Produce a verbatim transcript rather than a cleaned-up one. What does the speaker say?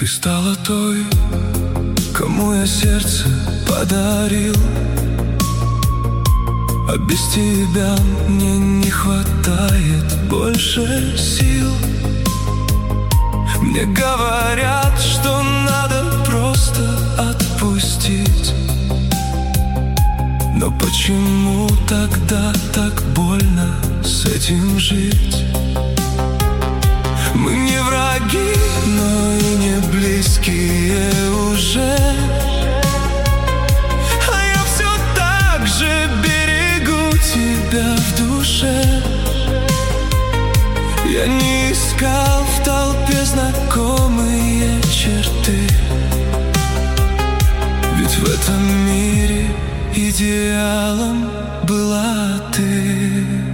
Ты стала той, кому я сердце подарил, а без тебя мне не хватает больше сил. Мне говорят, что надо просто отпустить, но почему тогда так больно с этим жить? Мы не враги, но и не близкие уже, а я все так же берегу тебя в душе. Я не искал в толпе знакомые черты, ведь в этом мире идеалом была ты.